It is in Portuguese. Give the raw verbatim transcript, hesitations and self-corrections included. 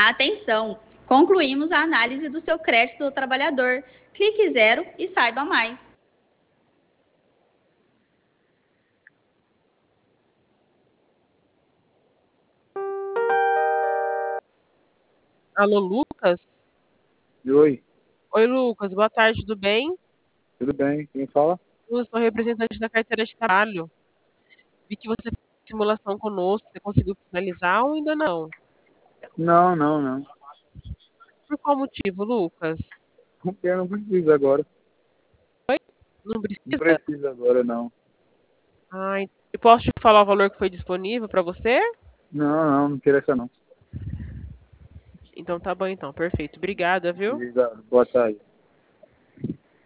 Atenção! Concluímos a análise do seu crédito do trabalhador. Clique zero e saiba mais. Alô, Lucas? Oi, Oi, Lucas. Boa tarde, tudo bem? tudo bem? Quem fala? Eu sou representante da carteira de trabalho. Vi que você fez simulação conosco. Você conseguiu finalizar ou ainda não? Não, não, não. Por qual motivo, Lucas? Porque eu não preciso agora. Não Não precisa? preciso agora, não. Ah, eu posso te falar o valor que foi disponível para você? Não, não, não interessa não. Então tá bom, então. Perfeito. Obrigada, viu? Obrigado. Boa tarde.